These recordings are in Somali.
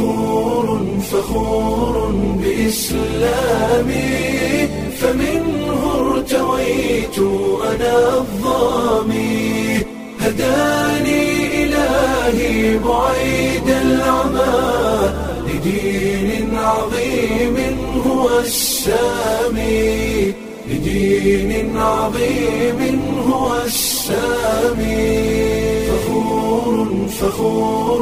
فخور بإسلامي فمنه ارتويت أنا الظامي هداني إلهي بعيد العمى لدين عظيم هو السامي لدين عظيم هو السامي فخور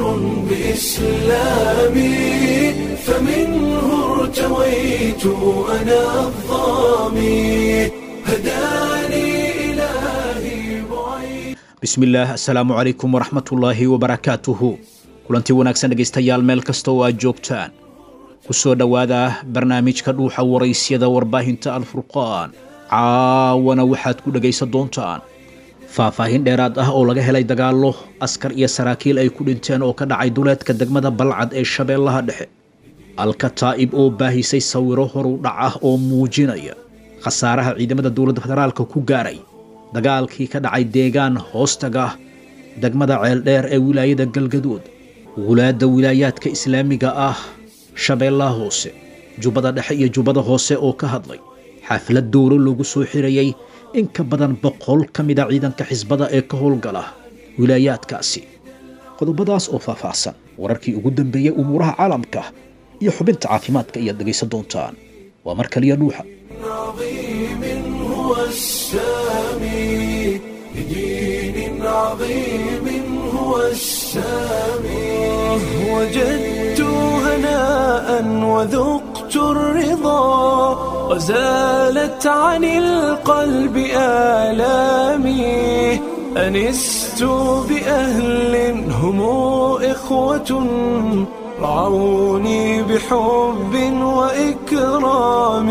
بإسلامي فمنه ارتويت أنا الظامي هداني إلهي بعيد بسم الله السلام عليكم ورحمة الله وبركاته kulanti wanaagsan dhegaystayaal meel kasta oo aad joogtaan ku soo dhawaada barnaamijka dhuuxa waraysyada warbaahinta alfurqaan caawana waxaad ku dhagaysan doontaan faahfaahin dheeraad ah oo laga helay dagaallo askar iyo saraakiil ay ku dhinteen oo ka dhacay duleedka degmada balcad ee shabeellaha dhexe alkataa'ib oo baahisay sawiro horu dhac ah oo muujinaya khasaaraha ciidamada dowladda federaalka ku gaaray dagaalkii ka dhacay deegaan hoostaga degmada ceeldheer ee wilaayada galgaduud wulaadda wilaayaadka islaamiga ah shabeellaha hoose jubbada dhexe iyo jubbada hoose oo ka hadlay xaflad dowro loogu soo xirayay in ka badan 100 ka mid a ciidanka xisbada ee ka howlgala wilaayaadkaasi qodobadaas oo faahfaahsan wararkii ugu dambeeyay umuuraha caalamka iyo xubinta caafimaadka iyo dhagaysan doontaan waa mar kaliya dhuuxa عظيم هو السامي لدين عظيم هو السامي وجدت هناء وذقت الرضا وزالت عن القلب آلامي أنست بأهل هم إخوة رعوني بحب وإكرام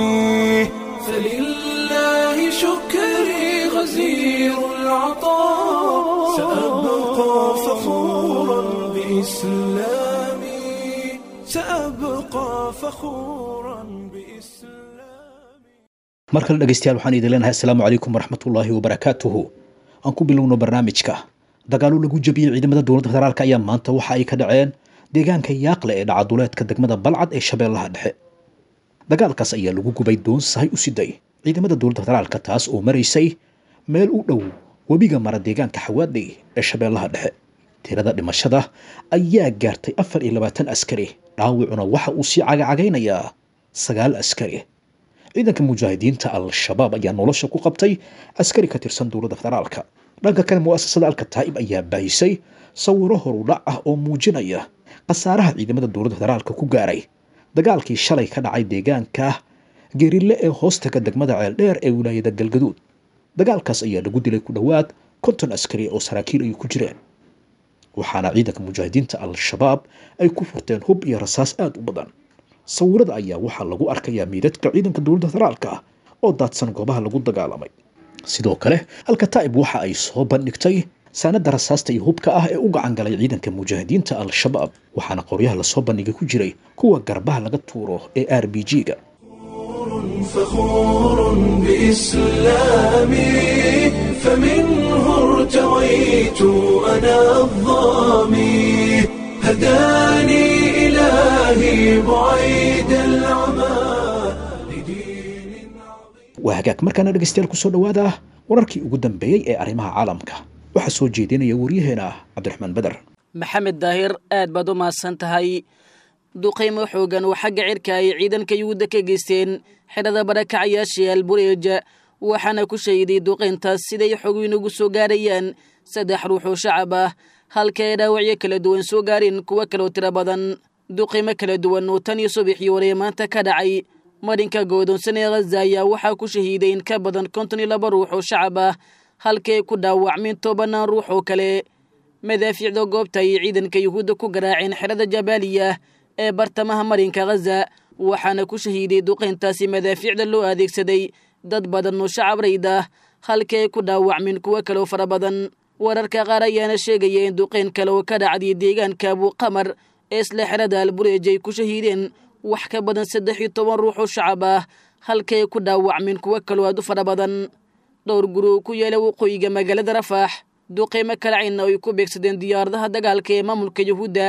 فلله شكري غزير العطاء سأبقى فخورا بإسلامي سأبقى فخورا بإسلامي markale dhagaystayaal waxaan idin leenahay assalaamu calaykum waraxmatullaahi wabarakaatuhu aan ku bilowno barnaamijka dagaallo lagu jabiyey ciidamada dowladda federaalka ayaa maanta waxa ay ka dhaceen deegaanka yaaqle ee dhaca duleedka degmada balcad ee shabeellaha dhexe dagaalkaas ayaa lagu gubay doon sahay u siday ciidamada dowladda federaalka taas oo maraysay meel u dhow webiga mara deegaanka xawaadley ee shabeellaha dhexe tirada dhimashada ayaa gaartay 24 askari dhaawacuna waxa uu sii cagacagaynayaa 9 askari ciidanka mujaahidiinta al-shabaab ayaa nolosha ku qabtay askari ka tirsan dowladda federaalka dhanka kale mu'asasada al-kataa'ib ayaa baahisay sawiro horudhac ah oo muujinaya khasaaraha ciidamada dowladda federaalka ku gaaray dagaalkii shalay ka dhacay deegaanka geerille ee hoostaga degmada ceeldheer ee wilaayada galgaduud dagaalkaas ayaa lagu dilay ku dhowaad 50 askari oo saraakiil ay ku jireen waxaana ciidanka mujaahidiinta al-shabaab ay ku furteen hub iyo rasaas aad u badan sawirada ayaa waxaa lagu arkayaa miidadka ciidanka dowladda federaalka oo daadsan goobaha lagu dagaalamay sidoo kale al-kataa'ib waxa ay soo bandhigtay saanada rasaasta iyo hubka ah ee u gacan galay ciidanka mujaahidiinta al-shabaab waxaana qoryaha la soo bandhigay ku jiray kuwa garbaha laga tuuro ee RPG-ga فخور بإسلامي فمنه ارتويت أنا الظامي هداني إلهي بعيد العمى لدين عظيم waa hagaag markaana dhegaystayaal ku soo dhawaada wararkii ugu dambeeyey ee arrimaha caalamka waxaa soo jeedinaya waryaheena cabdiraxmaan badar maxamed daahir aad baad u mahadsan tahay duqaymo xoogan oo xagga cirka ay ciidanka yuhuudda ka geysteen xidhada barakacayaashii albureeja waxaana ku sheeday duqayntaas siday xogiin ugu soo gaarayaan 3 ruux oo shacab ah halka ay dhaawacyo kala duwan soo gaareen kuwa kaloo tiro badan duqaymo kala duwan oo tan iyo subaxii hore maanta ka dhacay marinka go'doonsan ee Gaza ayaa waxaa ku shahiiday in ka badan 52 ruux oo shacab ah halka ay ku dhaawacmeen 10 ruux oo kale madaafiicda goobta ay ciidanka yuhuudda ku garaaceen xerada Jabaaliya ee bartamaha marinka Gaza waxaana ku shahiiday duqayntaasi madaafiicda loo adeegsaday dad badan oo shacab rayd ah halka ay ku dhaawacmeen kuwa kale fara badan wararka qaar ayaana sheegaya in duqayn kale oo ka dhacday deegaanka Abu Qamar ee isla xerada Albureej ay ku shahiideen wax ka badan 13 ruux oo shacab ah halka ay ku dhaawacmeen kuwa kale aad u fara badan dhowr guri ku yaala waqooyiga magaalada Rafah duqeymo kala cayna ay ku beegsadeen diyaaradaha dagaalka ee maamulka Yuhuudda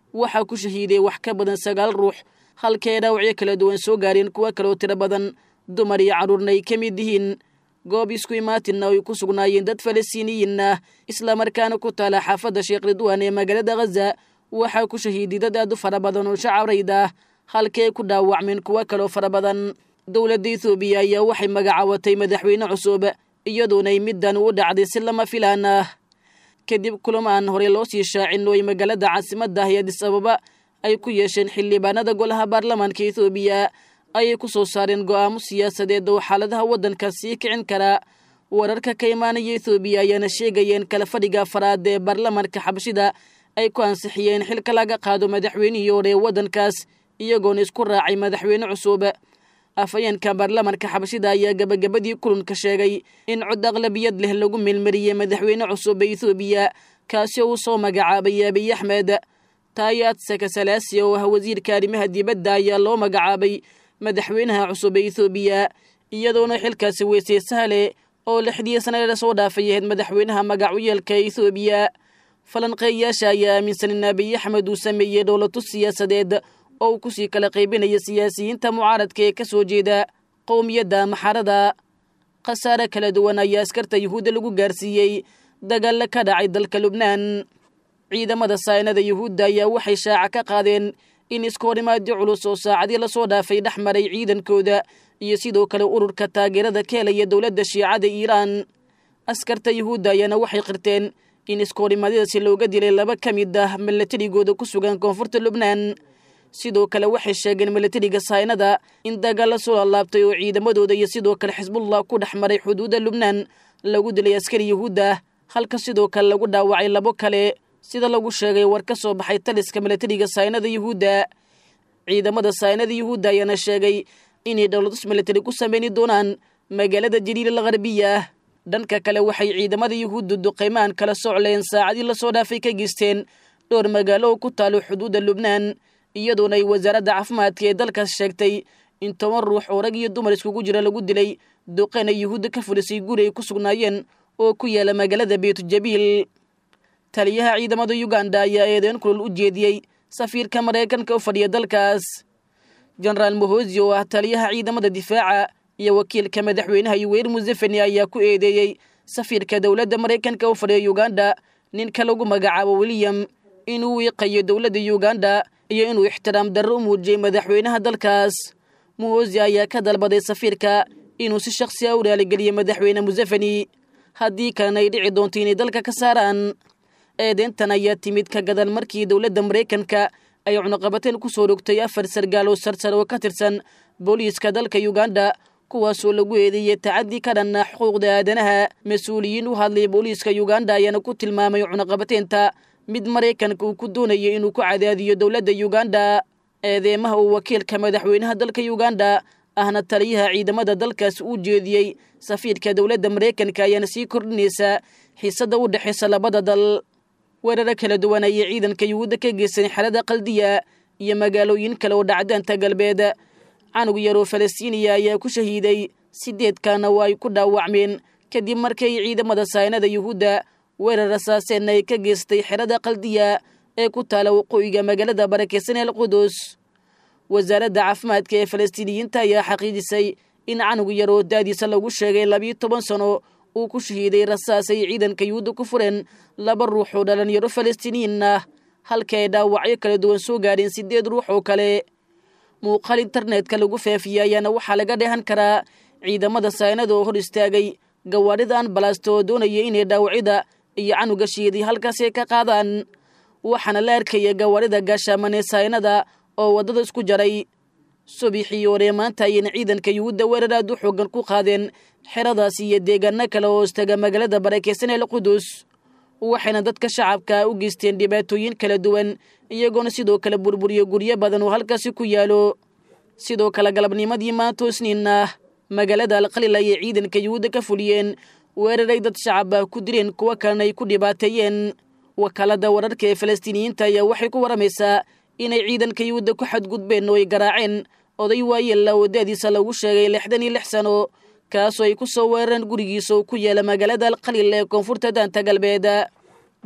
waxaa ku shahiiday wax ka badan 9 ruux halkee dhaawacyo kala duwan soo gaareen kuwa kale oo tiro badan dumar iyo carruurna ay ka mid yihiin goob isku imaatinna ay ku sugnaayeen dad Falastiiniyiin ah isla markaana ku taala xaafadda Sheekh Ridwaan ee magaalada Gaza waxaa ku shahiiday dad aad u fara badan oo shacab rayd ah halkee ku dhaawacmeen kuwa kale oo fara badan dowladda Itoobiya ayaa waxay magacaawatay madaxweyne cusub iyadoona ay middan u dhacday si lama filaan ah kadib kulamaan hore loo sii shaacin oo magaalada caasimadda Addis Ababa ay ku yeesheen xildhibaanada golaha baarlamaanka Itoobiya ay ku soo saareen go'aamo siyaasadeed oo xaaladaha waddanka sii kicin kara wararka ka imaanaya Itoobiya ayaana sheegayeen kala fadhiga afraad ee baarlamaanka xabashida ay ku ansixiyeen xilka laga qaado madaxweynihii hore waddankaas iyagoona isku raacay madaxweyne cusub afayeenka baarlamaanka xabashida ayaa gabagabadii kulanka sheegay in cod aqlabiyad leh lagu meelmariyey madaxweyne cusub ee Itoobiya kaasi oo soo magacaabay Abiy Ahmed Taayat Sakasalaasi oo ah wasiirka arrimaha dibadda ayaa loo magacaabay madaxweynaha cusub ee Itoobiya iyadoona xilkaasi weysay Sahle oo 6 sano la soo dhaafay madaxweynaha magacuyeelka Itoobiya falanqeeyaasha ayaa aaminsan in Abiy Ahmed uu sameeyay dowlad siyaasadeed oo ku sii kala qaybinaya siyaasiyiinta mucaaradka ee ka soo jeeda qowmiyadda Maxarada qasaare kala duwan ayaa askarta Yuhuudda lagu gaarsiiyey dagaal ka dhacay dalka Lubnaan ciidamada saynada Yuhuudda ayaa waxay shaaca ka qaadeen in iskoorimaadyo culus oo saacadii la soo dhaafay dhaxmaray ciidankooda iyo sidoo kale ururka taageerada ka helaya dowladda Shiicada Iiraan askarta Yuhuudda ayaana waxay qirteen in iskoorimaadyaasi looga dilay 2 ka mid ah milatarigooda ku sugan koonfurta Lubnaan sidoo kale waxay sheegeen milatariga saynada in dagaal la soo laabtay oo ciidamadooda iyo sidoo kale Xisbullah ku dhaxmaray xuduudda Lubnaan lagu dilay askari Yuhuudda halka sidoo kale lagu dhaawacay 2 kale sida lagu sheegay war ka soo baxay taliska milatariga saynada Yuhuudda ciidamada saynada Yuhuudda ayaana sheegay inay dowladda militari ku sameeyeen doonaan magaalada Jaliil al-Gharbiya dhanka kale waxay ciidamada Yuhuuddu duqeymaan kala socleen saacadii la soo dhaafay ka geysteen dhowr magaalo oo ku taalo xuduudda Lubnaan iyadoona ay wasaaradda caafimaadka ee dalkaas sheegtay in 10 ruux oo rag iyo dumar iskugu jira lagu dilay duqeyna Yuhuudda ka fulisay guri ay ku sugnaayeen oo ku yaala magaalada Beit Jabil taliyaha ciidamada Uganda ayaa eedeyn kulul u jeediyey safiirka Mareykanka u fadhiya dalkaas General Muhoozi oo ah taliyaha ciidamada difaaca iyo wakiilka madaxweynaha Yoweri Museveni ayaa ku eedeeyay safiirka dowladda Mareykanka u fadhiya Uganda ninka lagu magacaabo William inuu wiiqayo dowladda Uganda iyo inuu ixtiraam darro u muujiyay madaxweynaha dalkaas Muhoozi ayaa ka dalbaday safiirka inuu si shakhsi ah u raaligeliyo madaxweyne Museveni haddii kalena ay dhici doonto inay dalka ka saaraan eedeyntan ayaa timid ka gadal markii dowladda Mareykanka ay cunaqabateen ku soo rogtay 4 sargaal oo sarsar oo ka tirsan booliiska dalka Uganda kuwaasoo lagu eedeeyay tacaddi ka dhan ah xuquuqda aadanaha mas'uuliyiin u hadlay booliiska Uganda ayaana ku tilmaamay cunaqabateenta mid Mareykanka uu ku doonayo inuu ku cadaadiyo dowladda Uganda eedeymaha uu wakiilka madaxweynaha dalka Uganda ahna taliyaha ciidamada dalkaas u jeediyey safiirka dowladda Mareykanka ayaana sii kordhinaysa xiisada u dhaxaysa labada dal weerar kala duwan ay ciidanka Yuhuudda ka geysteen xalada Qaldiya iyo magaalooyin kale oo dhacdaanta galbeed canug yar oo Falastiiniya ayaa ku shahiiday 8 kana oo ay ku dhaawacmeen kadib markay ciidamada saynada Yuhuudda weerar rasaaseen ay ka geystay xerada Qaldiya ee ku taala waqooyiga magaalada barakeysan ee Qudus wasaaradda caafimaadka ee Falastiiniyiinta ayaa xaqiijisay in canug yar oo daadiisa lagu sheegay 12 sano uu ku shahiiday rasaas ay ciidanka Yuhuudda ku fureen 2 ruux oo dhalinyaro Falastiiniyiin ah halka ay dhaawacyo kala duwan soo gaareen 8 ruux oo kale muuqaal internetka lagu faafiyay ayaana waxaa laga dheehan karaa ciidamada saynada oo hor istaagay gawaarida ambalaasta oo doonaya inay dhaawacyada iyo canuga shiiday halkaas ay ka qaadaan waxaana la arkaya gawaarida gaashaamane saynada oo wadada isku jaray subaxii hore maanta ayayna ciidanka Yuhuudda weerar aad u xooggan ku qaadeen xeradaas iyo deegaano kale oo istaga magaalada barakeysan ee Qudus waxayna dadka shacabka u geysteen dhibaatooyin kala duwan iyagoona sidoo kale burburiyo guryo badan oo halkaas ku yaalo sidoo kale galabnimadii maanta Isniin ah magaalada Al-Qalil ay ciidanka Yuhuudda ka fuliyeen weeraray dad shacab ah ku dileen kuwa kalena ay ku dhibaateeyeen wakaalada wararka ee Falastiiniyiinta ayaa waxay ku waramaysaa inay ciidanka Yuhuudda ku xadgudbeen oo ay garaaceen oday waayeel oo daadiisa lagu sheegay 66 sano kaasoo ay ku soo weerareen gurigiisa oo ku yaala magaalada Al-Qalil ee koonfurta daanta galbeed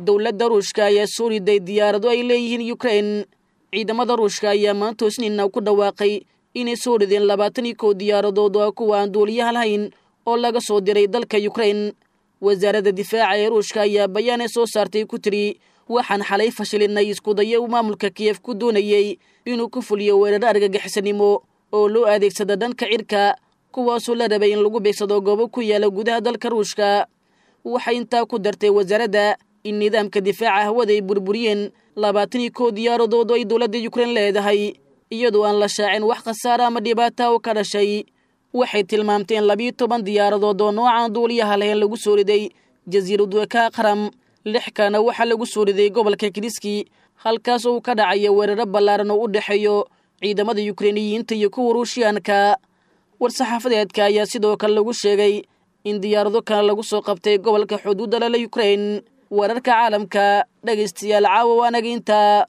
dowladda ruushka ayaa soo riday diyaarado ay leeyihiin Ukraine. Ciidamada ruushka ayaa maanta Isniinna ku dhawaaqay inay soo rideen 21 diyaaradood oo kuwa aan duuliyaha lahayn oo laga soo diray dalka Ukraine. wasaaradda difaaca ee ruushka ayaa bayaan soo saartay ku tiri waxaan xalay fashilinay isku dayo maamulka Kiev ku doonayay inuu ku fuliyo weerar argagixisanimo oo loo adeegsado dhanka cirka kuwaasoo la rabay in lagu beegsado goobo ku yaala gudaha dalka ruushka. waxay intaa ku dartay wasaaradda in nidaamka difaaca hawada ay burburiyeen 21 diyaaradood oo ay dowladda Ukraine leedahay iyadoo aan la shaacin wax khasaare ama dhibaato oo ka dhashay. waxay tilmaamteen 12 diyaaradood oo nooca duuliyaha lahayn lagu soo riday jasiiradda Qram. 6 kana waxa lagu soo riday gobolka Kriski halkaas oo ka dhacay weerar ballaaran oo u dhaxeeyo ciidamada Ukrainiyiinta iyo kuwa Ruushyaanka. war-saxaafadeedka ayaa sidoo kale lagu sheegay in diyaarado kale lagu soo qabtay gobolka xuduudda la Ukraine. wararka caalamka dhageystayaal caawa waanaga inta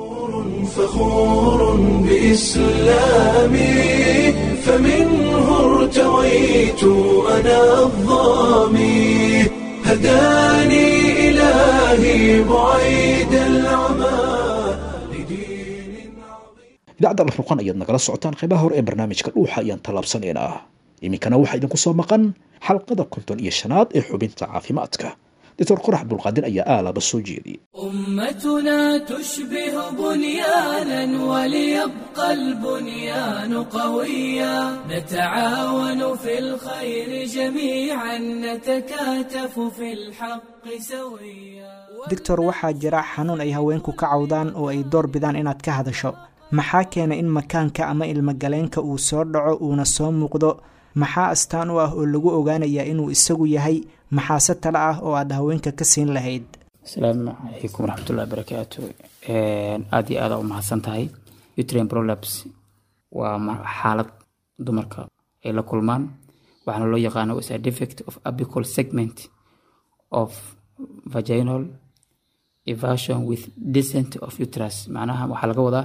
فخور بإسلامي فمنه ارتويت أنا الضامي هداني إلهي بعيد العمى لدين عظيم. idaacadda alfurqaan ayaad nagala socotaan qaybaha hore ee barnaamijka dhuuxa ayaan tallaabsanaynaa. iminkana waxaa idinku soo maqan xalqada 55 ee xubinta caafimaadka. دكتور قرح عبد القادر أي آلة بالسوجيدي. أمتنا تشبه بنيانا وليبقى البنيان قويا نتعاون في الخير جميعا نتكاتف في الحق سويا. دكتور waxaa jira xanuun ay haweenku ka cawdaan oo ay door bidaan inaad ka hadasho. maxaa keena in makaanka ama ilma galeenka uu soo dhaco uuna soo muuqdo? maxaa astaan u ah oo lagu ogaanayaa inuu isagu yahay? maxaase tala ah oo aad haweenka ka siin lahayd? asalaamu calaykum waraxmatullahi wabarakaatu. aad iyo aad u mahadsan tahay. uterine prolapse waa xaalad dumarka ay la kulmaan waxaana loo yaqaano is a defect of apical segment of vaginal eversion with descent of uterus. macnaha waxaa laga wadaa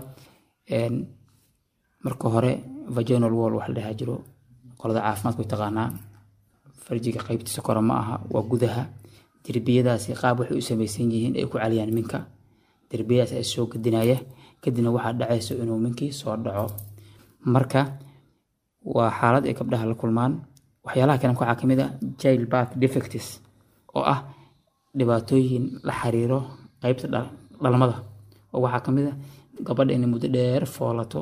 marka hore vaginal wall waxa la dhahaa jiro qolada caafimaadku way taqaanaa farjiga qaybtiisa kore ma aha waa gudaha derbiyadaasi qaab waxay u samaysan yihiin ay ku caliyaan minka derbiyadaas ay soo gadinaya kadibna waxaa dhacaysa inuu minkii soo dhaco. marka waa xaalad ay gabdhaha la kulmaan. waxyaalaha kale waxaa kamid ah childbirth defects oo ah dhibaatooyin la xiriiro qaybta dhalmada oo waxaa kamid ah gabadha inay muddo dheer foolato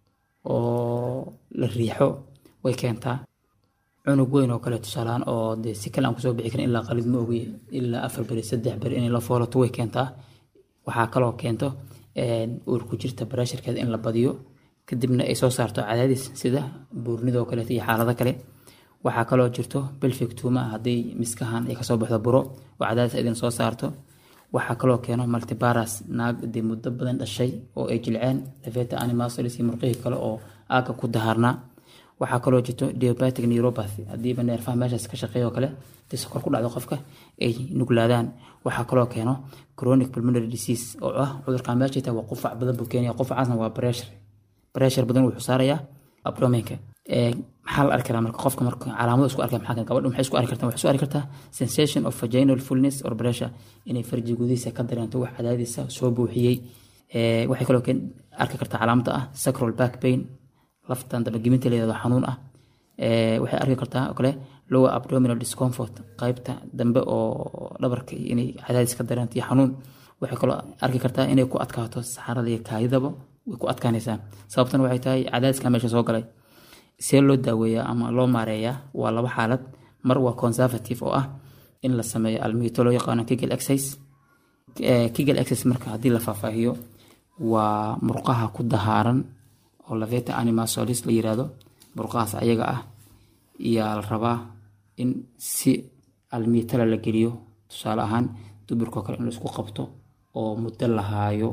oo la riixo way keentaa. cunug weyn oo kale tusaalaan oo de si kale aan kusoo bixi karin ilaa qalid ma ogi ilaa 4 bari 3 bari in la foolato way keentaa. waxaa kaloo keento uur ku jirta pressure-keeda in la badiyo kadibna ay soo saarto cadaadis sida buurnidoo kale iyo xaalado kale. waxaa kaloo jirto pelvic tumor haddii miskahan ay kasoo baxdo buro oo cadaadis idin soo saarto. waxaa kaloo keeno multiparous naag dee muddo badan dhashay oo ay jilceen lafeeta animasolis iyo murqihii kale oo aaga ku dahaarnaa. waxaa kaloo jirto idiopathic neuropathy haddiiba neerfaha meeshaas ka shaqeeyo kale dee sokor ku dhacdo qofka ay nuglaadaan. waxaa kaloo keeno chronic pulmonary disease oo ah cudurka meesha waa qufac badan buu keenaya. qufacaasna waa pressure badan wuxuu saarayaa abdomenka. maxaa la arki karaa marka qofka marka calaamado isku arkay maxaa gabadhu maxay isku arki kartaa? waxay isku arki kartaa sensation of vaginal fullness or pressure inay farji gudihiisa ka dareento wax cadaadisa soo buuxiyey. waxay kaloo arki kartaa calaamada ah sacral back pain laftan daba giminta leedahay xanuun ah. waxay arki kartaa oo kale lower abdominal discomfort qaybta dambe oo dhabarka inay cadaadis ka dareento iyo xanuun. waxay kaloo arki kartaa inay ku adkaato saxarada iyo kaadidaba way ku adkaanaysaa. sababtan waxay tahay cadaadiska meesha soo galay. see loo daaweeyaa ama loo maareeyaa waa laba xaalad. mar waa conservative oo ah in la sameeyo almiyito loo yaqaano Kegel exercise. Kegel exercise marka haddii la faahfaahiyo waa murqaha ku dahaaran oo lafeeta animasolis la yiraahdo. murqahaas ayaga ah iyaa la rabaa in si almiyito la geliyo. tusaale ahaan duburkoo kale in la isku qabto oo muddo la haayo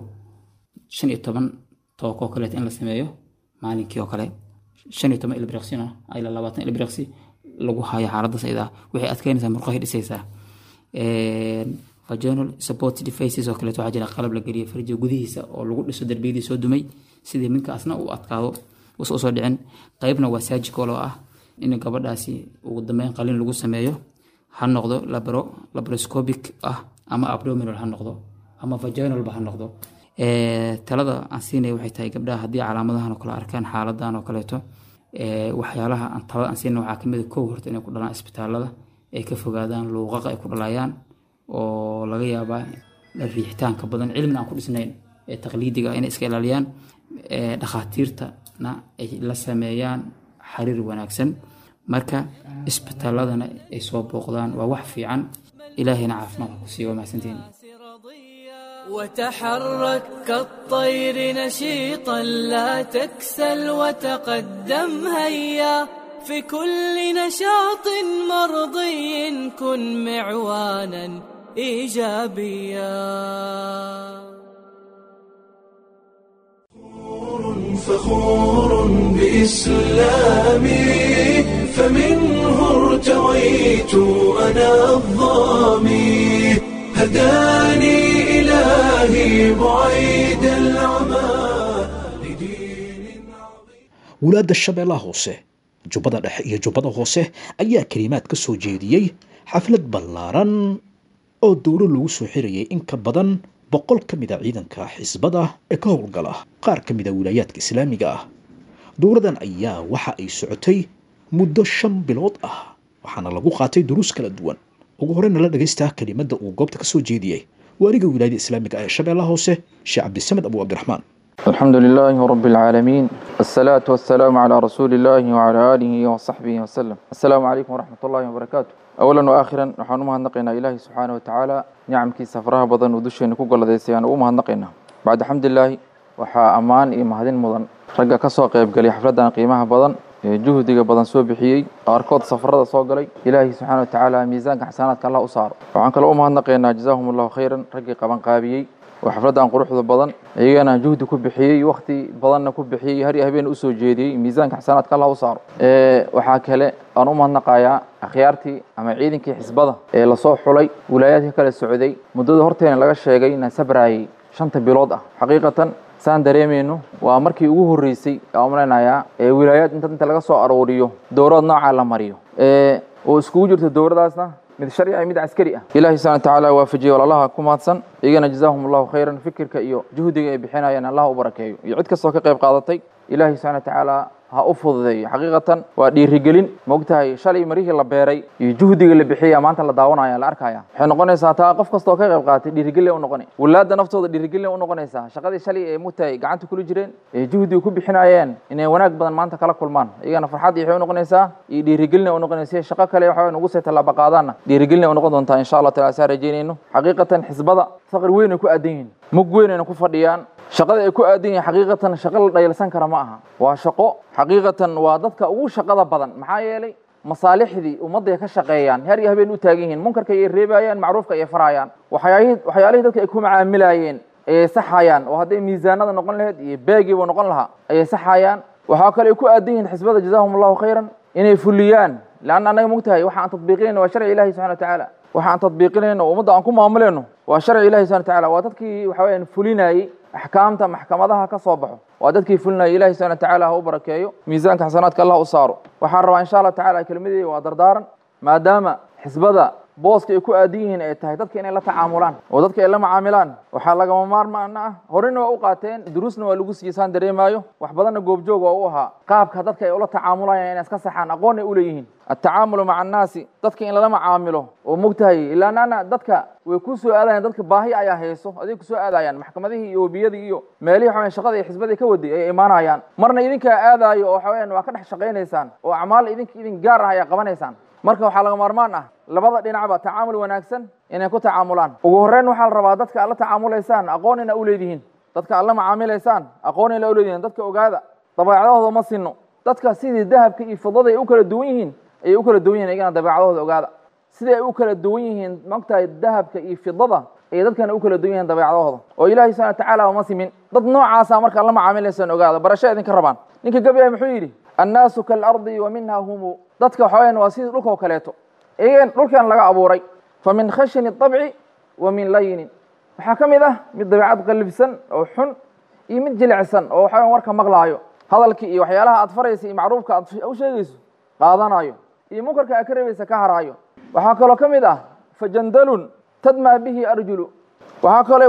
15 tookoo kale in la sameeyo maalinkii oo kale 15 ilbiriqsina ilaa 20 ilbiriqsi lagu haayo xaaladaas ayda waxay adkeynaysaa murqaha dhisaysaa. vaginal support devices oo kale waxaa jira qalab la geliyo farjiga gudihiisa oo lagu dhiso darbiyadii soo dumay sidii minkaasna uu adkaado usoo soo dhicin. qaybna waa surgical oo ah in gabadhaasi ugu dambeyn qalin lagu sameeyo ha noqdo laparoscopic ah ama abdominal ha noqdo ama vaginalba ha noqdo. Talada aan siinay waxay tahay gabdhaha haddii calaamadahan oo kale arkaan xaaladan oo kaleeto waxyaalaha aan talada aan siinay waxaa kamid ah kow horta inay ku dhalaan isbitaalada ay ka fogaadaan luuqaqa ay ku dhalayaan oo laga yaabaa riixitaanka badan cilmiga aan ku dhisnayn ee taqliidiga inay iska ilaaliyaan dhakhaatiirtana ay la sameeyaan xiriir wanaagsan marka isbitaaladana ay soo booqdaan waa wax fiican ilaahayna caafimaad ku siiyo mahadsantiin. وتحرك كالطير نشيطا لا تكسل وتقدم هيا في كل نشاط مرضي كن معوانا إيجابيا. فخور بإسلامي فمنه ارتويت أنا الظامي هداني إلهي بعيد العمى لدين عظيم. wulaadda shabeellaha hoose jubbada dhexe iyo jubbada hoose ayaa kelimaad ka soo jeediyey xaflad ballaaran oo dowlo lagu soo xirayay in ka badan 100 ka mid a ciidanka xisbada ee ka howlgala qaar ka mid a wilaayaadka islaamiga ah. dowladan ayaa waxa ay socotay muddo 5 bilood ah waxaana lagu qaatay duruus kala duwan. ugu horreyn la dhageystaa kelimadda uu goobta ka soo jeediyey waaliga wilaayada islaamiga ee shabeellaha hoose sheekh cabdisamed abu cabdiraxmaan. الحمد لله رب العالمين الصلاة والسلام على رسول الله وعلى آله وصحبه وسلم. السلام عليكم ورحمة الله وبركاته. أولا وآخرا نحن مهنقنا إلهي سبحانه وتعالى نعم كي سفرها بضن ودوشين كوكولا ديسيان ومهنقنا بعد حمد الله وحا أمان مهدين مضن رجع كسوق يبقى حفلتنا قيمها بضن جهدي بدن سو بخيي قاركود سفرada soo galay ilaahi subhanahu wa ta'ala miisaanka xasanaadka Allah u saaro waxaan kala u mahadnaqaynaa jazaahumullahu khayran ragii qaban qaabiyay oo xafladan quruxda badan iyagana juhdi ku bixiyay waqti badanna ku bixiyay har habeen u soo jeediyay miisaanka xasanaadka Allah u saaro waxa kale aan u mahadnaqayaa akhyaartii ama ciidankii xisbada ee la soo xulay wilaayadka kala socday muddada horteena laga sheegay in sabraayay 5 bilood ah xaqiiqatan saan dareemayno waa markii ugu horeysay aan maleynayaa wilaayad inta laga soo arooriyo dowlad nooca la mariyo oo isku jirto dowladaasna mid sharci mid askari ah ilaahi subhanahu wa ta'ala waafajiyo walaalaha ku maadsan iyagana jazaahumullahu khayran fikirka iyo juhdiga ay bixinayaan Allah u barakeeyo iyo cid kastoo ka qayb qaadatay ilaahi subhanahu wa ta'ala ha u fududeeyo xaqiiqatan waa dhiirigelin moogtahay shalay marihii la beeray iyo juhdiga la bixiya maanta la daawanaya la arkaya waxay noqonaysaa taa qof kastoo ka qayb qaatay dhiirigelin u noqonay walaada naftooda dhiirigelin u noqonaysaa shaqadii shalay ay mutay gacanta kula jireen ee juhdiga ku bixinayeen inay wanaag badan maanta kala kulmaan iyagana farxad iyo u noqonaysaa iyo dhiirigelin u noqonaysaa shaqo kale waxa ugu soo talaab qaadana dhiirigelin u noqon doontaa insha Allah taala saarajeynayno xaqiiqatan xisbada faqri weyn ku aadeen mug weyn ku fadhiyaan shaqada ay ku aadeen xaqiiqatan shaqo la dhayalsan kara ma aha waa shaqo xaqiiqatan waa dadka ugu shaqada badan maxaa yeelay masaalixdii ummadda ka shaqeeyaan har iyo habeen u taagan yihiin munkarka ay reebayaan macruufka ay farayaan waxyaalaha dadka ay ku macaamilayeen ay saxayaan oo haday miisaanada noqon lahayd iyo baagiiba noqon lahaa ay saxayaan waxa kale ay ku aadeen yihiin xisbada jazaahumullahu khayran inay fuliyaan laana anaga mugtahay waxa aan tatbiiqinayno waa sharci ilaahi subhanahu wa ta'ala waxa aan tatbiiqinayno ummadda aan ku maamulayno waa sharci ilaahi subhanahu wa ta'ala waa dadkii waxa weeyaan fulinayay أحكامته محكمتها كصوبه وعدتك فلنا إلهي سبحانه وتعالى هو بركيه ميزانك حسناتك الله أصاره وحرم إن شاء الله تعالى كلمتي ودردارا ما دام حسبدا بوسك يكون أدين تهددك إن لا تعاملان ودتك إلا معاملان وحلقة ممار معنا هورنا وأوقاتين دروسنا ولقوس يسان دريمايو وحبضنا جوب جوب وأوها قاب كهددك إلا تعاملان يعني أسكسحان أقوني أوليهن التعامل مع الناس دتك إن لا معامله ومجتهي إلا أنا دتك ويكون سؤالين دتك باهي أيها هيسو هذيك سؤالين محكمته يوبيدي يو مالي حوين شقدي حسبتي كودي إيمان عيان مرنا إذنك هذا يو حوين وكذا شقين إنسان وأعمال إذنك إذن جارها يا قبنا إنسان marka waxa laga maarmaan ah labada dhinacba tacaamul wanaagsan inay ku tacaamulaan ugu horreyn waxa la rabaa dadka alla tacaamulaysaan aqoonina u leedihiin dadka alla macaamilaysaan aqoonina u leedihiin dadka ogaada dabeecadooda ma sinno dadka sidii dahabka iyo fidada ay u kala duwan yihiin ay u kala duwan yihiin iyagana dabeecadooda ogaada sidii ay u kala duwan yihiin magtaay dahabka iyo fidada ay dadkana u kala duwan yihiin dabeecadooda oo ilaahay subhanahu wa ta'ala ma simin dad noocaas marka alla macaamilaysaan ogaada barasho idinka rabaan ninka gabiya muxuu yiri annaasu kal ardi wa minha hum dadka waxaan waa sidii dhulka kaleeto eegan dhulkan laga abuuray famin khashin at-tab'i wa min layn waxa kamid ah mid dabeecad qalbsan oo xun iyo mid jilicsan oo waxaan warka maqlaayo hadalkii iyo waxyaalaha aad faraysi macruufka aad u sheegayso qaadanayo iyo munkarka aad ka reebaysa ka haraayo waxa kale kamid ah fajandalun tadmaa bihi arjulu waxaa kale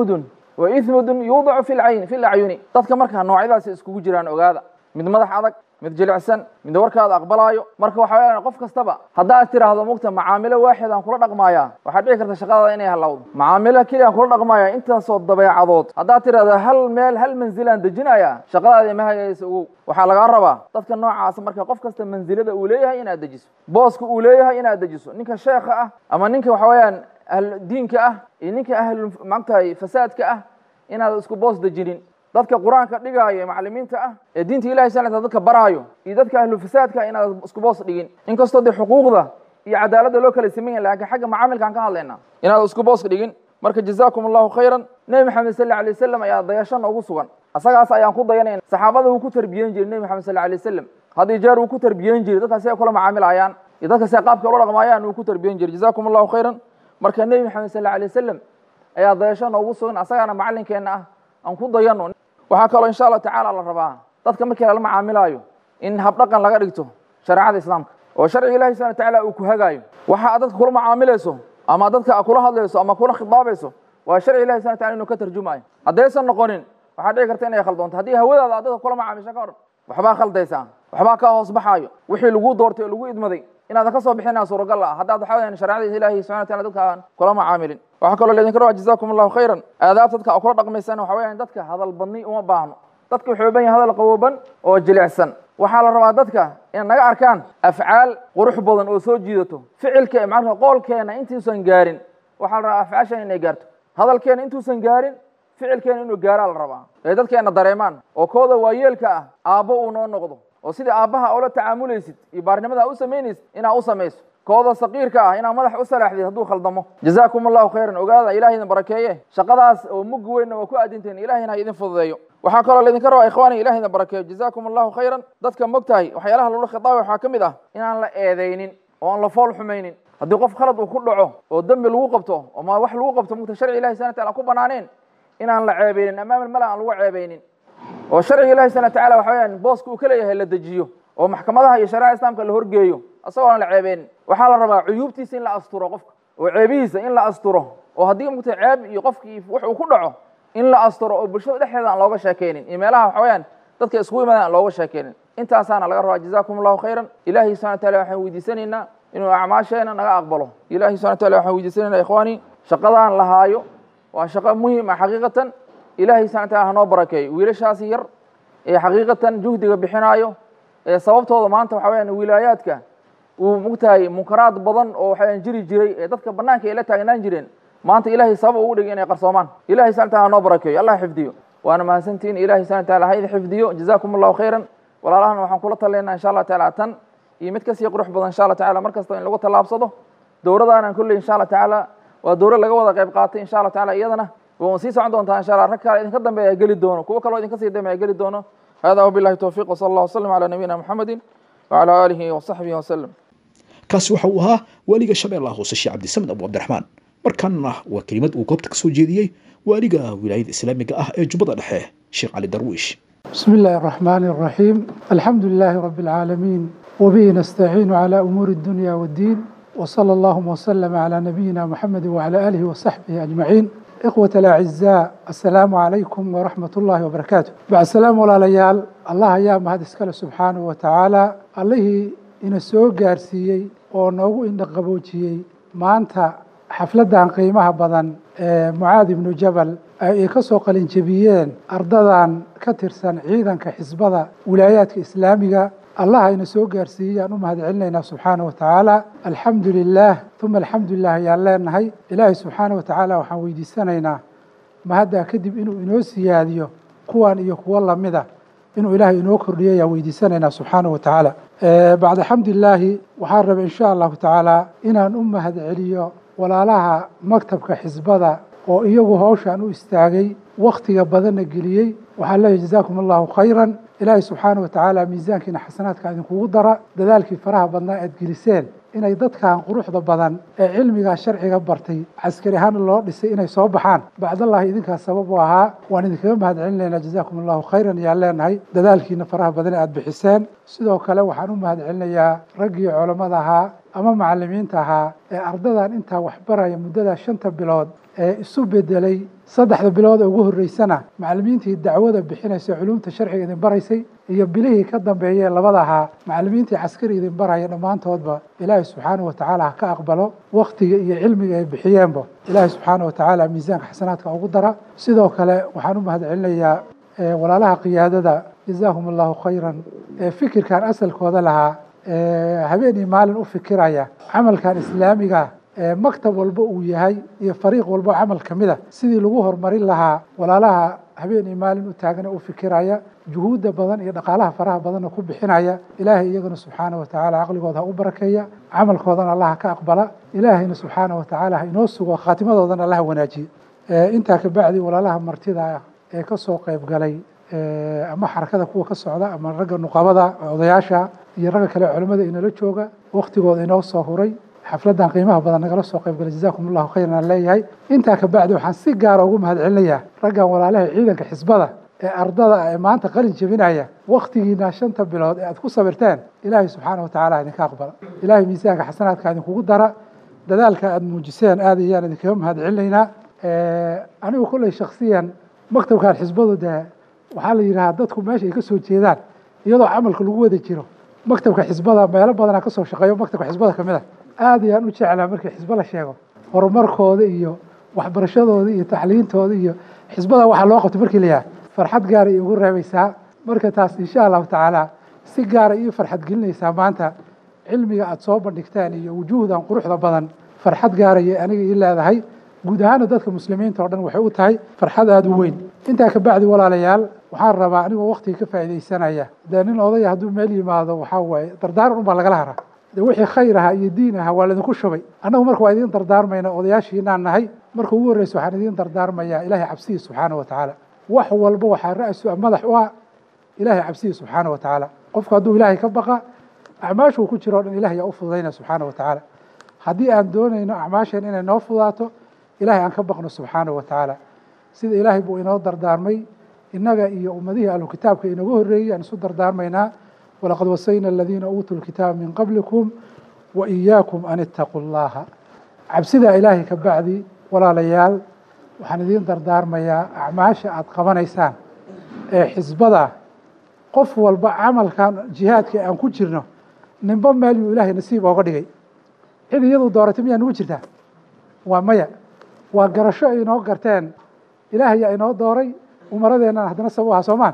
waithmudun yuudacu fi lacyuni dadka markaa noocyadaasi iskugu jiraan ogaada mid madax adag mid jilicsan mid warkaada aqbalaayo marka waxa weeyaan qof kastaba haddaad tiraahdo mugta macaamilo waaxid aan kula dhaqmaaya waxaa dhici karta shaqadaada inay halawdo macaamilo keliya aan kula dhaqmaaya intaasoo dabeecadood haddaad tiraahdo hal manzilaan dejinaya shaqadaada ma hagayso ogow waxaa lagaa rabaa dadka noocaas marka qof kasta manzilada uu leeyahay inaad dejiso booska uu leeyahay inaad dejiso ninka sheekha ah ama ninka waxa weeyaan ahl diinka ah iyo ninka ahl maagtahay fasaadka ah inaad isku boos dejinin dadka quraanka dhigaayo macallimiinta ah ee diinta Ilaahay sanadka dadka baraayo iyo dadka ahlu fasaadka inaad isku boos dhigin inkastoo de xuquuqda iyo cadaaladda loo kala sameeyay laakiin xagga macaamilkan ka hadlayna inaad isku boos dhigin marka jazaakumullahu khayran nabi maxamed sallallahu alayhi wasallam ayaa dayashan ugu sugan asagaas ayaan ku dayanay saxaabada uu ku tarbiyeyn jiray nabi maxamed sallallahu alayhi wasallam hadii jeer uu ku tarbiyeyn jiray dadka si ay kula macaamilayaan iyo dadka si qaabka loo dhaqmayaan uu ku tarbiyeyn jiray jazaakumullahu khayran marka nabi maxamed sallallahu alayhi wasallam ayaa dayashan ugu sugan asagana macalinkeena ah aan ku dayano waxaa kaloo insha Allah tacaala la rabaa dadka markii la macaamilayo in hab dhaqan laga dhigto shariicada islaamka oo sharciga Ilaahay subhanahu wa ta'ala uu ku hagaayo waxa dadka kula macaamilayso ama dadka kula hadlayso ama kula khidaabayso waa sharciga Ilaahay subhanahu wa ta'ala inuu ka tarjumayo haddaysan noqonin waxaa dhici karta inay khaldoonto haddii hawadaada dadka kula macaamisho ka hor waxbaa khaldaysaa waxbaa ka hoos baxaayo wixii lagu doortay oo lagu idmaday inaad ka soo bixinaa suuragal ah haddaad waxa weeyaan shariicada Ilaahay subhanahu wa ta'ala dadka kula macaamilin waxa kaloo leedin karo jazaakumullahu khayran aadaab dadka kula dhaqmaysan waxa weeyaan dadka hadal badni uma baahno dadka wuxuu baahan yahay hadal qawooban oo jilicsan waxaa la rabaa dadka in naga arkaan afcaal qurux badan oo soo jiidato ficilka macnaha qowlkeena intuusan gaarin waxaa la rabaa afcaashan inay gaarto hadalkeena intuusan gaarin ficilkeena inuu gaaro la rabaa ee dadkeena dareemaan oo kooda waayeelka ah aabbo uu noo noqdo oo sidii aabbaha oo la tacaamulaysid iyo baarnimada u sameynaysid inaa u sameeyso kooda saqiirka ah inaa madax u salaaxdid hadduu khaldamo jazaakumullahu khayran ogaada ilaahayna barakeeye shaqadaas oo mug weyn waa ku aadinteen ilaahayna idin fududeeyo waxaa kaloo leedinka rabaa ikhwaani ilaahayna barakeeyo jazaakumullahu khayran dadka mogtahay waxyaalaha lagu khitaabay waxaa kamid ah inaan la eedeynin oo aan la fool xumaynin haddii qof khalad uu ku dhaco oo dambi lagu qabto oo ma wax lagu qabto mugta sharci Ilaahay subhanahu wa ta'ala ku banaaneen inaan la ceebeynin amaam mala aan lagu ceebeynin oo sharci Ilaahay subhanahu wa ta'ala waxa weeyaan booska uu kala yahay la dejiyo oo maxkamadaha iyo shariicada islaamka la horgeeyo asagoo aan la ceebeynin waxaa la rabaa cuyuubtiisa in la asturo qofka oo ceebihiisa in la asturo oo haddii mugta ceeb iyo qofkii wax uu ku dhaco in la asturo oo bulshada dhexdeeda aan looga sheekeynin iyo meelaha waxa weeyaan dadka isku yimaadaan aan looga sheekeynin intaasaana laga rabaa jazaakumullahu khayran Ilaahay subhanahu wa ta'ala waxaan weydiisanaynaa inuu acmaasheena naga aqbalo Ilaahay subhanahu wa ta'ala waxaan weydiisanaynaa ikhwaani shaqadaan la haayo waa shaqo muhiim ah xaqiiqatan Ilaahay subhanahu wa ta'ala noo barakeeyo wiilashaas yar ee xaqiiqatan juhdiga bixinaayo ee sababtooda maanta waxa weeyaan wilaayaadka uu mugtahay munkaraad badan oo waxaan jiri jiray ee dadka banaanka ay la taagnaan jireen maanta Ilaahay sabab ugu dhigay inay qarsoomaan Ilaahay subhanahu wa ta'ala noo barakeeyo Allah xifdiyo waana mahadsantiin Ilaahay subhanahu wa ta'ala haydi xifdiyo jazaakumullahu khayran walaalahan waxaan kula taleenaa insha Allah ta'ala tan iyo mid ka sii qurux badan insha Allah ta'ala markasta in lagu talaabsado dowradana kulli insha Allah ta'ala waa dowlad laga wada qayb qaatay insha Allah ta'ala iyadana oo sii socon doontaa insha Allah rag kale idinka dambeeya gali doono kuwa kale idinka sii dambeeya gali doono hada wabillahi tawfiq wa sallallahu wasallam ala nabiyina muhammadin wa ala alihi wa sahbihi wa sallam kaasi waxa uu ahaa waliga shabeellaha hoose sheekh cabdisamed abu cabdiraxmaan markanna waa kelimad uu goobta ka soo jeediyey waliga wilaayada islaamiga ah ee jubbada dhexe sheekh cali darwiish بسم الله الرحمن الرحيم الحمد لله رب العالمين وبه نستعين على أمور الدنيا والدين وصلى الله وسلم على نبينا محمد وعلى آله وصحبه أجمعين إخوة الأعزاء السلام عليكم ورحمة الله وبركاته بعد السلام ولا ليال الله أيام هذا سكال سبحانه وتعالى الله إن السوق جارسيي ونوغو إن قبوتيي ما أنت حفلة عن قيمها بدن معاذ بن جبل ay ka soo qalin jabiyeen ardadan ka tirsan ciidanka xisbada wilaayadka islaamiga Allah ayna soo gaarsiiyaan u mahadcelinaynaa subhanahu wa ta'ala alxamdulillah thumma alxamdulillah ya leenahay ilaahay subhanahu wa ta'ala waxaan weydiisanaynaa mahadda kadib inuu inoo siyaadiyo kuwan iyo kuwa lamida inuu ilaahay inoo kordhiyo ya weydiisanaynaa subhanahu wa ta'ala bacda alxamdulillah waxaan rabaa insha Allah ta'ala inaan u mahadceliyo walaalaha maktabka xisbada oo iyagu hawshan u istaagay waqtiga badan geliyay waxaan leeyahay jazaakumullahu khayran ilaahay subhanahu wa ta'ala miisaankiina xasanaadka idin kugu dara dadaalkii faraha badnaa aad geliseen inay dadkan quruxda badan ee cilmiga sharciga bartay caskari ahaan loo dhisay inay soo baxaan bacdallahi idinkaas sabab u ahaa waan idinkaga mahadcelinaynaa jazaakum allahu khayran yaan leenahay dadaalkiina faraha badan aad bixiseen sidoo kale waxaan u mahadcelinayaa raggii culammada ahaa ama macallimiinta ahaa ee ardadan intaa waxbaraya muddada 5 bilood ee isu bedelay 3 bilood ugu horeysana macallimiintii dacwada bixinaysa culumta sharciga idin baraysay iyo bilihii ka dambeeyay labada ahaa macallimiintii caskari idin baraya dhammaantoodba ilaahay subxaanahu wa tacaala ka aqbalo waqtiga iyo cilmiga ay bixiyeenba ilaahay subxaanahu wa tacaala miisaanka xasanaadka ugu dara sidoo kale waxaan u mahadcelinayaa walaalaha qiyaadada jazaahum allahu khayran ee fikirkan asalkooda lahaa habeen iyo maalin u fikiraya camalkan islaamiga maktab walba uu yahay iyo fariiq walba camal ka mid a sidii lagu horumarin lahaa walaalaha habeen iyo maalin u taagana u fikiraya juhuudda badan iyo dhaqaalaha faraha badanna ku bixinaya ilaahay iyagana subxaanahu wa tacaala caqligooda ha u barakeeya camalkoodana allah ka aqbala ilaahayna subxaanahu wa tacaala ha inoo sugo khaatimadoodana allah wanaajiye intaa ka bacdi walaalaha martida ah ee ka soo qayb galay ama xarakada kuwa ka socda ama ragga nuqabada odayaasha iyo ragga kale culimmada inala jooga waqtigooda inoo soo huray xafladan qiimaha badan nagala soo qayb galay jazaakum allahu khayran aan leeyahay intaa ka bacdi waxaan si gaara ugu mahadcelinayaa raggan walaalaha ciidanka xisbada ee ardada ee maanta qalin jebinaya waqtigiina 5 bilood ee aad ku sabirteen ilaahay subxaanahu wa tacaala idinka aqbala ilaahay miisaanka xasanaadka idinkugu dara dadaalka aad muujiseen aad ayaan idinkaga mahadcelinaynaa anigu kolley shakhsiyan maktabkan xisbadu dee waxaa la yidhahaa dadku meesha ay ka soo jeedaan iyadoo camalka lagu wada jiro maktabka xisbada meelo badanaa ka soo shaqeeyo maktabka xisbada ka mid a aad ayaan u jeclaa markii xisbo la sheego horumarkooda iyo waxbarashadooda iyo tacliintooda iyo xisbada waxaa loo qabtay markii la yahay farxad gaara ay ugu reebaysaa marka taas insha allahu tacaala si gaara ii farxad gelinaysaa maanta cilmiga aad soo bandhigteen iyo wujuuhdan quruxda badan farxad gaarayay aniga ii leedahay guud ahaana dadka muslimiinta oo dhan waxay u tahay farxad aada u weyn intaa ka bacdi walaalayaal waxaan rabaa anigoo waqtiga ka faa'iidaysanaya dee nin odaya hadduu meel yimaado waxaa waaye dardaaran unbaa lagala haraa de wixii khayr ahaa iyo diin ahaa waa laydinku shubay annagu marka waa idiin dardaarmayna odayaashiinaan nahay marka ugu horreysa waxaan idiin dardaarmayaa ilaahay cabsihi subxaanahu wa tacaala wax walba waxaa ra'su madax u ah ilaahay cabsihi subxaanahu wa tacaala qofku hadduu ilaahay ka baqa acmaashuu ku jiro o dhan ilahay yaa u fududaynaya subxaanahu wa tacaala haddii aan doonayno acmaasheen inay noo fudaato ilahay aan ka baqno subxaanahu wa tacaala sida ilaahay buu inoo dardaarmay innaga iyo ummadihii ahlu kitaabka inaga horreeyey aan isu dardaarmaynaa walaqad wasayna aladiina uutuu lkitaaba min qablikum wa iyaakum an ittaquu llaha cabsidaa ilaahay ka bacdi walaalayaal waxaan idiin dardaarmayaa acmaasha aad qabanaysaan ee xisbada qof walba camalkan jihaadka aan ku jirno ninba meel yuu ilaahay nasiib ooga dhigay cid iyadu dooratay miyaa nugu jirtaa waa maya waa garasho ay inoo garteen ilaahay yaa inoo dooray umaradeennan haddana sabab aha soomaan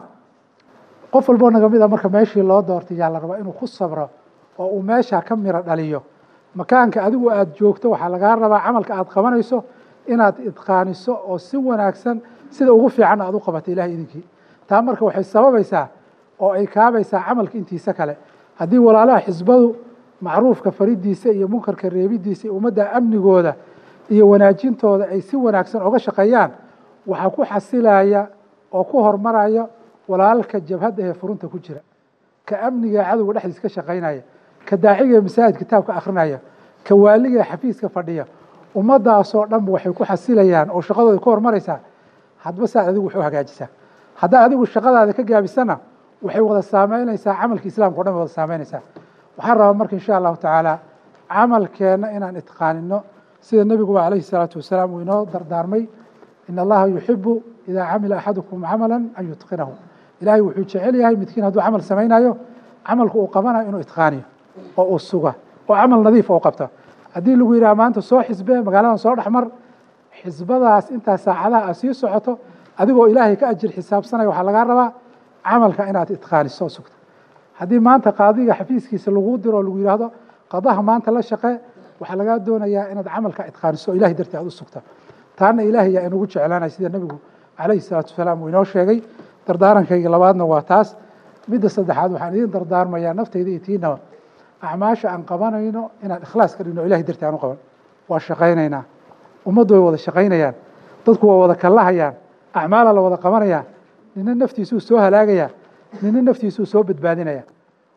qof walboo naga mid a marka meeshii loo doortay yaa la rabaa inuu ku sabro oo uu meesha ka miro dhaliyo makaanka adigu aada joogto waxaa lagaa rabaa camalka aada qabanayso inaad idqaaniso oo si wanaagsan sida ugu fiican aad u qabato ilahay idinkii taa marka waxay sababaysaa oo ay kaabaysaa camalka intiisa kale haddii walaalaha xisbadu macruufka faridiisa iyo munkarka reebidiisa iyo ummadda amnigooda iyo wanaajintooda ay si wanaagsan oga shaqeeyaan waxaa ku xasilaya oo ku hormaraya walaalka jabhadda ee furunta ku jira ka amniga cadowga dhexdiis ka shaqaynaya ka daaciga masaajid kitaabka akhrinaya ka waaliga xafiiska fadhiya ummaddaasoo dhanba waxay ku xasilayaan oo shaqadooda ku hormaraysaa hadba saad adigu wax u hagaajisaa haddaa adigu shaqadaada ka gaabisana waxay wada saameynaysaa camalka islaamka o dhan bay wada saameynaysaa waxaan rabaa marka insha allahu tacaala camalkeenna inaan itqaanino sida nebiguba calayhi salaatu wasalaam uu inoo dardaarmay in allaha yuxibu idaa camila axadukum camala an yutqinahu ilaahay wuxuu jecel yahay midkiin hadduu camal samaynayo camalku uu qabanayo inuu itqaaniyo oo uu suga oo camal nadiif u qabto haddii lagu yidhaha maanta soo xisbee magaaladan soo dhexmar xisbadaas intaa saacadaha aad sii socoto adigoo ilaahay ka ajir xisaabsanaya waxaa lagaa rabaa camalka inaad itqaaniso oo sugto haddii maanta qaadiga xafiiskiisa lagu diro oo lagu yidhaahdo qadaha maanta la shaqee waxaa lagaa doonayaa inaad camalka itqaaniso oo ilahay dartii aad u sugto taana ilaahay yaa inugu jeclaanaya sida nebigu calayhi salaatu wasalaam uu inoo sheegay dardaarankayga labaadna waa taas midda saddexaad waxaan idiin dardaarmayaa naftayda iyo tiinaba acmaasha aan qabanayno inaan ikhlaas ka dhigno ilahay dartii aan u qaban waa shaqaynaynaa ummaddu way wada shaqaynayaan dadku waa wada kallahayaan acmaala la wada qabanaya nina naftiisuu soo halaagaya nina naftiisuu soo badbaadinaya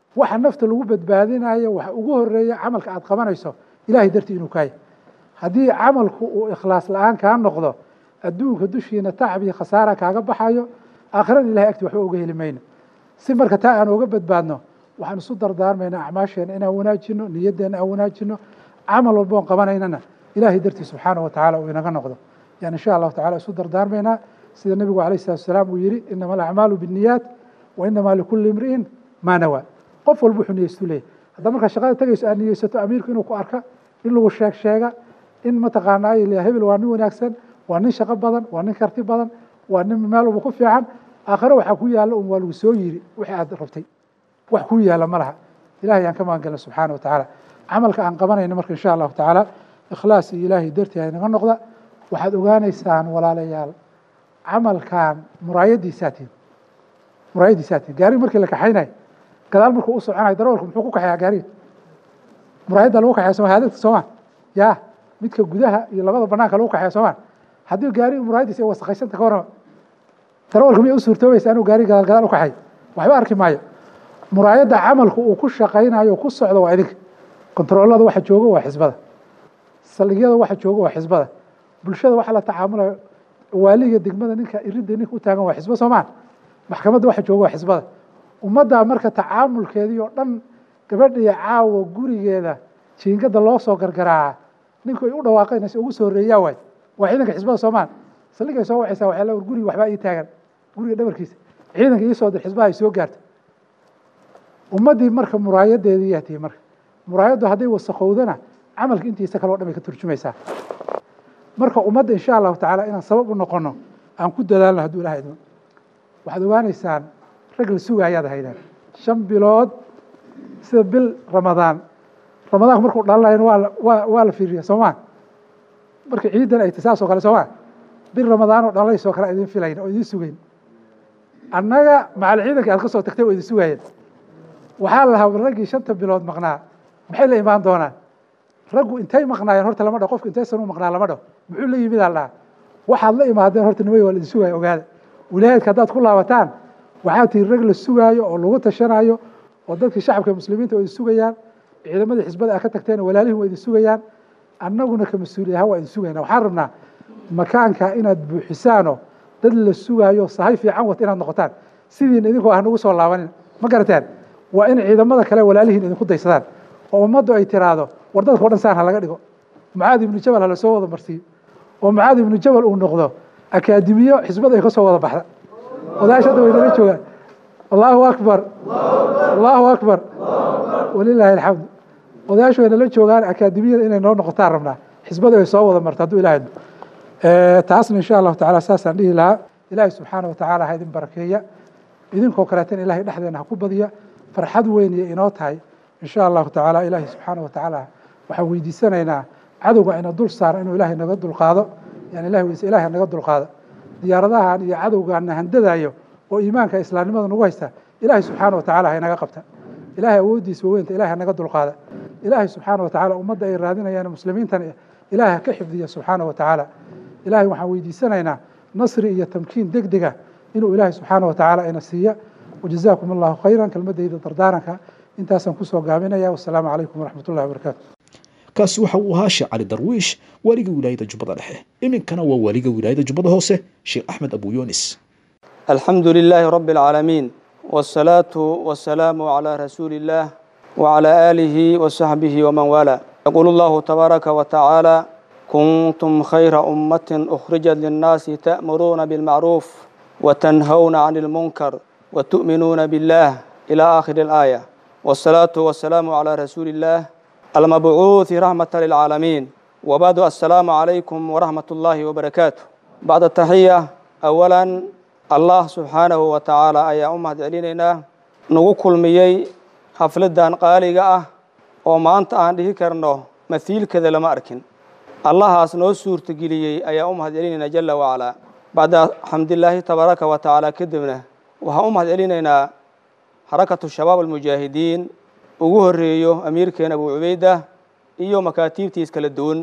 waxa nafta lagu badbaadinayo waxa ugu horeeya camalka aad qabanayso ilaahay dartii inuu kaaya haddii camalku uu ikhlaas la-aan kaa noqdo adduunka dushiina tacab iyo khasaara kaaga baxayo aakhirana ilahay agti waxba uga heli mayno si marka taa aan uga badbaadno waxaan isu dardaarmaynaa acmaasheena inaan wanaajino niyaddeena aan wanaajino camal walboon qabanaynana ilaahay dartii subxaanahu watacaala uu inaga noqdo yani insha allahu tacala isu dardaarmaynaa sida nebigu alayh salatu wasalaam uu yihi inama alacmaalu binniyaat wa inamaa likulli imri'in maa nawaa qof walba wuxuu niyeystu leeyahy hadda markaa shaqada tegayso aad niyeysato amiirku inuu ku arka in lagu sheega in mataqaanaa hebel waa nin wanaagsan waa nin shaqo badan waa nin karti badan waa nin meel walba ku fiican aakhire waxaa ku yaalla un waa lagu soo yiri wixii aad rabtay wax ku yaalla ma laha ilahay aan ka magangelna subxaana wa tacaala camalka aan qabanayno marka insha allahu tacaala ikhlaas iyo ilaahay dartii haynaga noqda waxaad ogaanaysaan walaalayaal camalkan muraayadiisaa tihin gaariga markii la kaxaynayo gadaal markuu u soconayo darawalku muxuu ku kaxeeyaa gaariga muraayadda lagu kaxeeya soma hadagta soomaa ya midka gudaha iyo labada banaanka lagu kaxeeya soomaa haddii gaariga muraayadiisa ay wasaqaysanta ka warrama darawalka miyay u suurtoobaysa inuu gaariga gadaal u kaxeeyo waxba arki maayo muraayadda camalku uu ku shaqaynayo ku socdo waa idinka kontaroolada waxa joogo waa xisbada saldhigyada waxa joogo waa xisbada bulshada waxa la tacaamulayo waaliga degmada ninka iridda ninka u taagan waa xisbo soomaa maxkamadda waxa joogo waa xisbada ummadda marka tacaamulkeedii oo dhan gabadhiya caawa gurigeeda jiingada loo soo gargaraaca ninku ay u dhawaaqaynaysa ugu soo horeeyaa waay waa ciidanka xisbada soomaal saldhigay soo wacaysaa waxay leedahay guriga waxbaa ii taagan guriga dhabarkiisa ciidanka ii soo dir xisbaha ay soo gaarto ummaddii marka muraayadeedii yaa tihi marka muraayaddu hadday wasaqowdana camalka intiisa kale o dhan bay ka turjumaysaa marka ummadda insha allahu tacaala inaan sabab u noqono aan ku dadaalno hadduu ilahay idmo waxaad ogaanaysaan rag la sugaayaad haydaan 5 bilood sida bil ramadaanku markuu dhalanayo waa la fiiriya soomaa marka ciidan ay tasaas oo kale soomaa bil ramadaan oo dhalayso kale idin filayn oo idin sugayn annaga macal ciidanka aad ka soo tagtay oo idin sugaayeen waxaa la lahaa raggii 5 bilood maqnaa maxay la imaan doonaan raggu intay maqnaayeen horta lama dhaho qofku intay sano maqnaa lama dhaho muxuu la yimid allah waxaad la imaadeen horta nimay waa la idin sugaayo ogaada wilaayadka haddaad ku laabataan waxaa tihi rag la sugaayo oo lagu tashanayo oo dadkii shacabka muslimiinta waa idin sugayaan ciidamadii xisbada aad ka tagteen walaalihin waa idin sugayaan annaguna ka mas-uuliyaha waa idin sugayna waxaan rabnaa makaanka inaad buuxisaano dad la sugaayo sahay fiican wata inaad noqotaan sidiina idinkoo ah nagu soo laabanin ma garateen waa in ciidamada kale walaalihiin idinku daysadaan oo ummaddu ay tiraahdo war dadka o dhan saan ha laga dhigo mucaad ibnu jabal ha lasoo wada marsiiyo oo mucaad ibnu jabal uu noqdo akaadimiyo xisbada ay ka soo wada baxda odayaasha hadda waynala joogaan allahu akbar allahu akbar walilaahi alxamdu odayaashu waynala joogaan akaadimiyada inay noo noqotaan rabnaa xisbada ay soo wada marto hadduu ilahay taasna insha allahu tacala saasaan dhihi lahaa ilaahay subxaana watacaala ha idin barakeeya idinkoo kaleetana ilahay dhexdeena ha ku badiya farxad weyn iyo inoo tahay insha allahu tacaala ilaahay subxaana watacaala waxaan weydiisanaynaa cadowga ina dul saara inuu ilaahay naga dulqaado yani ilahay naga dulqaado diyaaradahan iyo cadowgaana handadaayo oo iimaanka islaamnimada nagu haysta ilaahay subxaana watacaala ha inaga qabta ilaahay awooddiisa waweynta ilahay ha naga dulqaada ilaahay subxaana watacaala ummadda ay raadinayaan muslimiintan ilaahay ha ka xifdiya subxaana watacaala ilaahay waxaan weydiisanaynaa nasri iyo tamkiin deg dega inuu ilaahay subxaana watacaala ina siiya wajazaakum allahu khayran kelmadayda dardaaranka intaasaan kusoo gaabinaya wasalaamu calaykum waraxmat ullahi wabarakaatu kaasi waxa uu ahaa sheekh cali darwiish waaliga wilaayada jubbada dhexe iminkana waa waaliga wilaayada jubbada hoose sheekh axmed abu yunis الحمد لله رب العالمين والصلاة والسلام على رسول الله وعلى آله وصحبه ومن والاه يقول الله تبارك وتعالى كنتم خير أمة أخرجت للناس تأمرون بالمعروف وتنهون عن المنكر وتؤمنون بالله إلى آخر الآية والصلاة والسلام على رسول الله المبعوث رحمة للعالمين وبعد السلام عليكم ورحمة الله وبركاته بعد التحية أولا الله سبحانه وتعالى أيها أمهد علينا نقول ميي حفلدان قالقة وما أنت عنده كرنه مثيل كذا لما أركن الله أسنو سور تقلي أيها أمهد علينا جل وعلا بعد حمد الله تبارك وتعالى كدمنا وها أمهد علينا حركة الشباب المجاهدين وجهريو أمير كان أبو عبيدة إيو مكاتيب تيسكالدون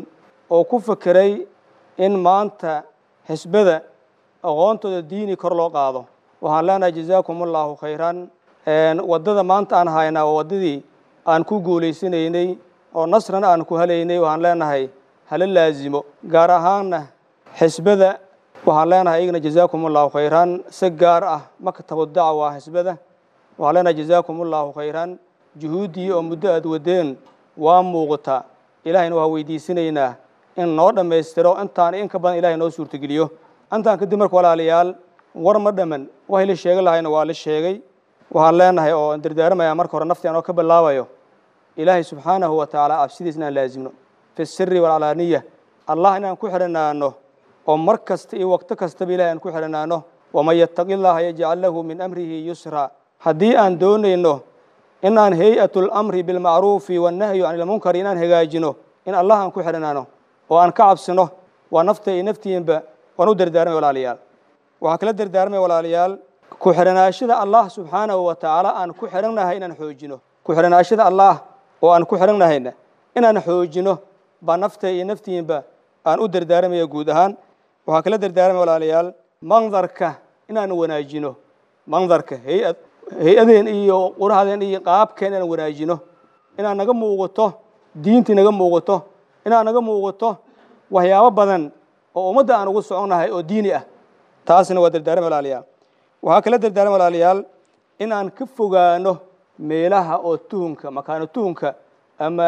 وكفكري إن ما أنت حسبذا aqoontooda diini kor loo qaado waxaan leenahay jazaakum allahu khayran waddada maanta aan haynaa waa waddadii aan ku guulaysanaynay oo nasrana aan ku helaynay. waxaan leenahay hala laazimo, gaar ahaanna xisbada waxaan leenahay iyagana jazaakum allahu khayran. si gaar ah maktabu dacwa xisbada waxaan leenahay jazaakum allahu khayran. juhuuddii oo muddo aad wadeen waa muuqataa. ilaahayna waa weydiisanaynaa in noo dhammaystiro intaan in ka badan ilahay noo suurtageliyo. intaan kadib marka walaalayaal war ma dhamman, waxay la sheegi lahayna waa la sheegay. waxaan leenahay oo dardaaramayaa marka hore naftii anoo ka bilaabayo ilaahay subxaanahu wa tacaala cabsidiis inaan laazimno fi siri walcalaaniya. allah inaan ku xidhanaano oo mar kasta iyo waqto kastaba ilahay aan ku xidhanaano. waman yattaqi llaha yajcal lahu min amrihi yusra. haddii aan doonayno inaan hay-atu lamri bilmacruufi wannahyu can ilmunkari inaan hagaajino, in allah aan ku xidhanaano oo aan ka cabsino, waa nafta iyo naftiinba waan u dardaarmay walaalayaal. waxaan kala dardaarmay walaalayaal ku xidhanaashada allah subxaanahu wa tacaala aan ku xidhannahay inaan xoojino. ku xidhanaashada allah oo aan ku xidhannahayna inaan xoojino baa nafta iyo naftiinba aan u dardaarmaya guud ahaan. waxaan kala dardaarmay walaalayaal mandarka inaan wanaajino. mandarka hay-adeen iyo qurahdeen iyo qaabkeen inaan wanaajino, inaan naga muuqato diintii naga muuqato, inaan naga muuqato waxyaabo badan oo ummadda aan ugu soconnahay oo diini ah. taasina waa dardaarmay walaalayaal. waxaa kala dardaarmay walaalayaal inaan ka fogaano meelaha oo tuhunka, makaano tuhunka ama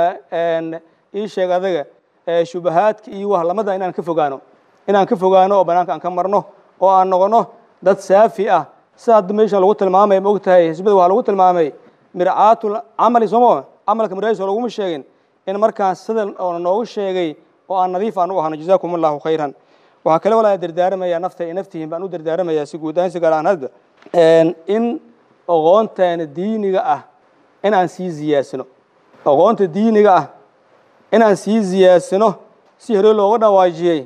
ii sheeg adaga shubahaadka iyo wahlamada inaan ka fogaano oo banaanka aan ka marno oo aan noqono dad saafi ah. sida hadda meeshan lagu tilmaamay ma ogtahay xisbada waxaa lagu tilmaamay mircaatul camali sooma camalka miradiisa laguma sheegin in markaas sidan oo noogu sheegay oo aan nadiif aan u ahno. jazaakum allahu khayran. waxaa kale walaa dardaaramayaa nafta iyo naftihiin baan u dardaaramayaa si guud ahaan si gaar ahaan hadda in aqoonteena diiniga ah inaan sii ziyaadsano. aqoonta diiniga ah inaan sii ziyaadsano si hore looga dhawaajiyey,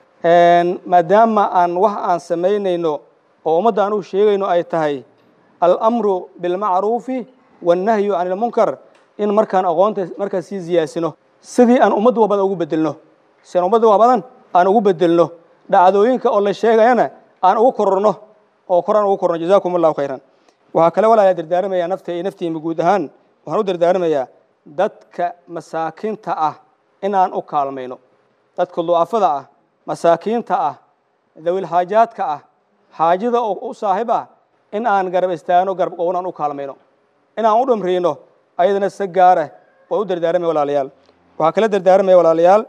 maadaama aan wax aan samaynayno oo ummadda aan u sheegayno ay tahay alamru bilmacruufi wannahyu can ilmunkar, in markaan aqoonta markaan sii ziyaadsano sidii aan ummadda wax badan ugu bedelno, si aan ummadda wax badan aan ugu bedelno, dhacdooyinka oo la sheegayana aan ugu kororno oo koraan ugu korno. jazaakum allahu khayran. waxaa kale walaalaa dardaaramayaa nafta iyo naftiinba guud ahaan waxaan u dardaaramayaa dadka masaakiinta ah inaan u kaalmayno. dadka ducafada ah, masaakiinta ah, dawil xaajaadka ah, xaajada oo u saaxiib ah in aan garab istaagno, garab qown aan u kaalmayno, inaan u dhamriino ayadana si gaara waa u dardaarmay walaalayaal. waxaa kala dardaarmaya walaalayaal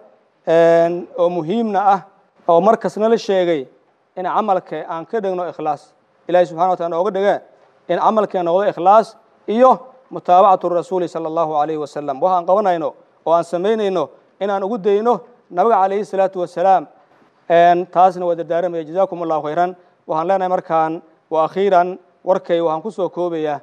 oo muhiimna ah oo markasna la sheegay in camalka aan ka dhigno ikhlaas. ilaahay subxana wa taala nooga dhiga in camalka noqdo ikhlaas iyo mutaabacatu rasuuli sala allahu calayhi wasalam. waxaan qabanayno oo aan samaynayno inaan ugu dayno nabiga calayhi salaatu wasalaam. taasna waa dardaarmaya. jazaakum allahu khayran. waxaan leenahay markaan wa akhiiran warkay waxaan ku soo koobayaa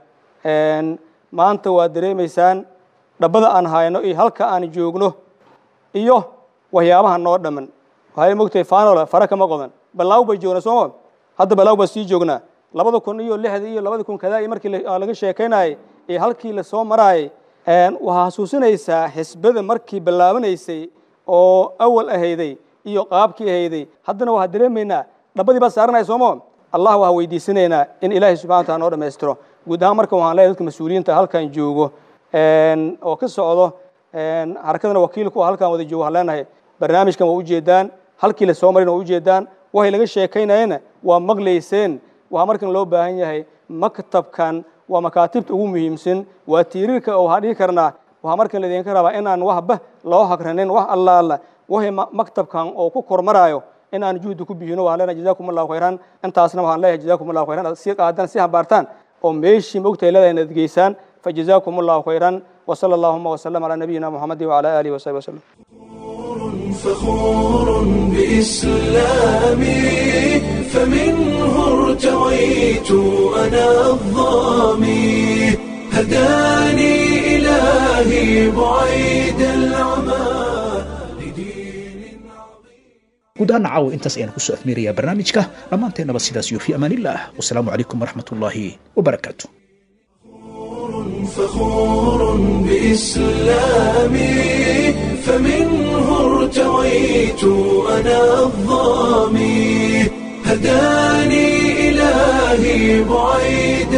maanta waad dareemaysaan dhabbada aan hayno iyo halka aan joogno iyo waxyaabaha noo dhamman. waxay mogtahay faanola fara kama qodan, balaaw bay joogna sooma. hadda balaaw baa sii joognaa 2006 iyo 2000 kadaa markii laga sheekaynayay iyo halkii la soo maraayay. waxaa xasuusinaysaa xisbada markii bilaabanaysay oo awal ahayday iyo qaabkii ahayday. haddana waxaa dareemaynaa dhabbadii baa saaranaya sooma. allah waxaa weydiisanaynaa in ilaahay subxana wa taala noo dhammaystiro. guud ahaan marka waxaan leeyahay dadka mas-uuliyiinta halkan joogo oo ka socdo harakadana wakiilku halkan wada joogo waxaan leenahay barnaamijkan waa ujeedaan, halkii la soo marayna waa ujeedaan, waxay laga sheekaynayana waa maqlayseen. waxaa markan loo baahan yahay maktabkan waa makaatibta ugu muhiimsan, waa tiirirka oo waxaan dhihi karnaa waxaa markan laydinka rabaa inaan waxba loo hagranin wax alla waxay maktabkan oo ku kormaraayo in aan juhdi ku bixino. waxaan leenahay jazaakum allahu khayran. intaasna waxaan leeyahay jazaakum allahu khayran. si qaadan si habaartaan oo meeshii mogtahay leedahay inaad geysaan. فجزاكم الله خيرا وصلى اللهم وسلم على نبينا محمد وعلى آله وصحبه وسلم. فخور بإسلامي فمنه ارتويت أنا الظامي هداني إلهي بعيد العمى لدين عظيم. guud ahaan caawa intaas ayaan kusoo afmeerayaa barnaamijka dhammaanteennaba sidaas iyo fi amaan illah wasalaamu calaykum waraxmat ullaahi wabarakaatu. فخور بإسلامي فمنه ارتويت أنا الظامي هداني إلهي بعيد